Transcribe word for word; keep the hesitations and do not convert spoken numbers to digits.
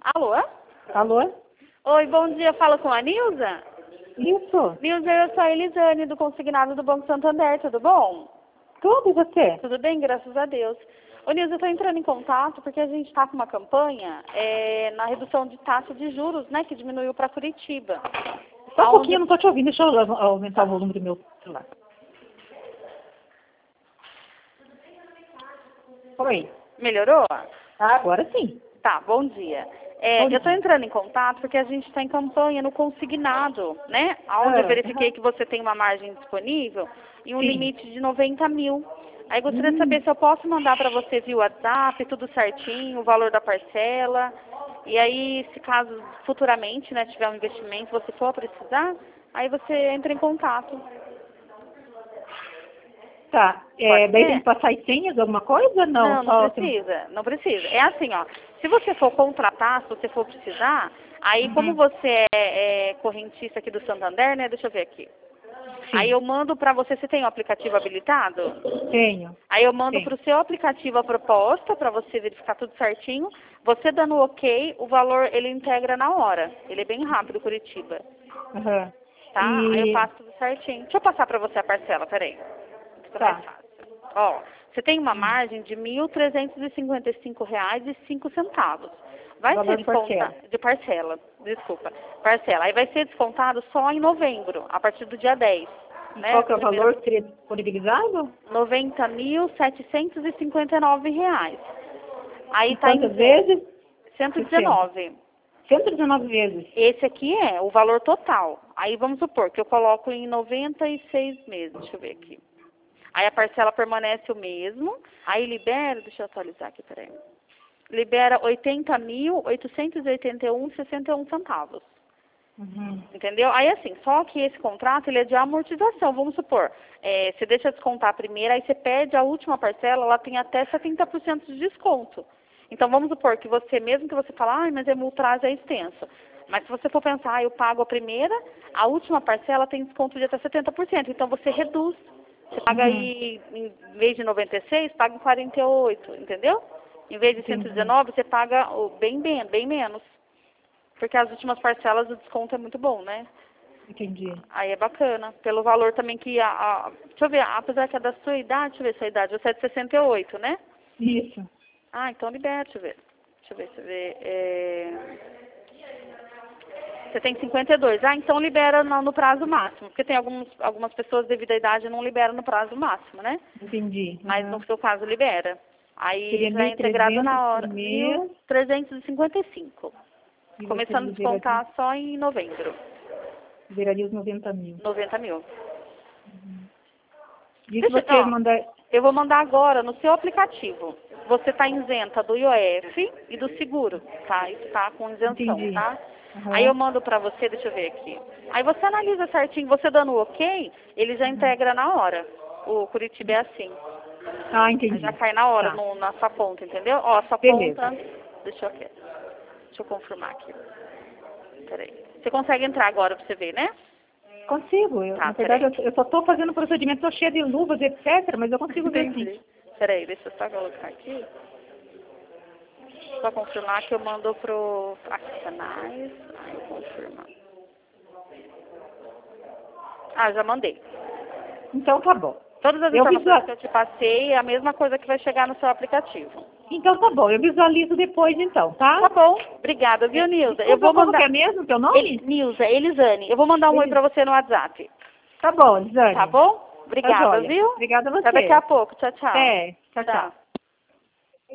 Alô? Alô? Oi, bom dia. Fala com a Nilza? Isso. Nilza, eu sou a Elisane, do Consignado do Banco Santander. Tudo bom? Tudo, e você? Tudo bem, graças a Deus. Ô, Nilza, eu estou entrando em contato porque a gente está com uma campanha é, na redução de taxa de juros, né, que diminuiu para Curitiba. Só um Aonde... pouquinho, eu não estou te ouvindo. Deixa eu aumentar o volume do meu celular. Oi. Melhorou? Ah, agora sim. Tá, bom dia. É, Bom eu estou dia. entrando em contato porque a gente está em campanha no consignado, né? Onde Ah, eu verifiquei aham. que você tem uma margem disponível e um Sim. limite de noventa mil. Aí gostaria de Hum. saber se eu posso mandar para você via WhatsApp, tudo certinho, o valor da parcela. E aí, se caso futuramente, né, tiver um investimento, você for precisar, aí você entra em contato. Tá. É, Pode daí tem ser? que passar as senhas, alguma coisa? Não, Não, não só... precisa, não precisa. É assim, ó, se você for contratar, se você for precisar, aí como Uhum. você é, é correntista aqui do Santander, né, deixa eu ver aqui. Aí Sim. eu mando pra você, você tem o aplicativo habilitado? Tenho. Aí eu mando Tenho. pro seu aplicativo a proposta, pra você verificar tudo certinho. Você dando ok, o valor ele integra na hora. Ele é bem rápido, Curitiba. Aham. Tá? Aí eu E... faço tudo certinho. Deixa eu passar pra você a parcela, peraí. Fica mais Tá. fácil. Ó, você tem uma Hum. margem de mil trezentos e cinquenta e cinco reais e cinco centavos. Vai ser Valor de descontado parcela. de parcela, desculpa, parcela. Aí vai ser descontado só em novembro, a partir do dia dez, E né? qual que é o Primeiro, valor que seria disponibilizado? noventa mil setecentos e cinquenta e nove reais. Aí Em tá quantas em vezes? cento e sessenta. dezenove. cento e dezenove vezes. Esse aqui é o valor total. Aí vamos supor que eu coloco em noventa e seis meses. Deixa eu ver aqui. Aí a parcela permanece o mesmo. Aí libera, deixa eu atualizar aqui, peraí. Libera oitenta mil oitocentos e oitenta e um reais e sessenta e um centavos. Uhum. Entendeu? Aí assim, só que esse contrato ele é de amortização. Vamos supor, é, você deixa descontar a primeira, aí você pede a última parcela, ela tem até setenta por cento de desconto. Então vamos supor que você, mesmo que você fale, ah, mas é multraje é extenso. Mas se você for pensar, ah, eu pago a primeira, a última parcela tem desconto de até setenta por cento. Então você reduz. Você paga Uhum. aí, em vez de noventa e seis, paga em quarenta e oito, entendeu? Em vez de cento e Entendi. dezenove, você paga o bem, bem, bem menos. Porque as últimas parcelas, o desconto é muito bom, né? Entendi. Aí é bacana. Pelo valor também que a... a deixa eu ver, apesar que é da sua idade, deixa eu ver sua idade, você é de sessenta e oito, né? Isso. Ah, então libera, deixa eu ver. Deixa eu ver, deixa eu ver. É... Você tem cinquenta e dois. Ah, então libera no, no prazo máximo. Porque tem alguns, algumas pessoas devido à idade não liberam no prazo máximo, né? Entendi. Mas Uhum. no seu caso libera. Aí Seria já é mil e integrado trezentos na por hora. mês mil trezentos e cinquenta e cinco. e você Começando a libera, descontar só em novembro. liberaria os noventa mil. noventa mil. E se Deixa, você ó, mandar... eu vou mandar agora no seu aplicativo. Você está isenta do I O F e do seguro, tá? Isso tá com isenção, Entendi. tá? Aí eu Uhum. mando pra você, deixa eu ver aqui. Aí você analisa certinho, você dando o ok, ele já Uhum. integra na hora. O Curitiba é assim. Ah, Aí já entendi. cai na hora Tá. no- na sua conta, entendeu? Ó, a sua Beleza. conta. Deixa eu aqui. Deixa eu confirmar aqui. Peraí. Você consegue entrar agora pra você ver, né? Consigo. Eu, Tá, na verdade, peraí. eu, eu só estou fazendo o procedimento, estou cheia de luvas, etcétera, mas eu consigo ver sim. Entendi. Peraí, deixa eu só colocar aqui. Só confirmar que eu mando pro aqui, canais. Aí eu confirmo. Ah, já mandei. Então tá bom. Todas as Eu informações que visual... eu te passei é a mesma coisa que vai chegar no seu aplicativo. Então tá bom, eu visualizo depois então, tá? Tá bom. Obrigada, viu, É, Nilza? Eu desculpa, vou como que mandar... é mesmo o teu El... nome? Nilza, Elisane. Eu vou mandar um oi Elis... pra você no WhatsApp. Tá bom, Tá Elisane. bom? Tá Obrigada, joia. viu? Obrigada a Até daqui a você. pouco. Tchau, tchau. Até. Tchau, Tchau. tchau.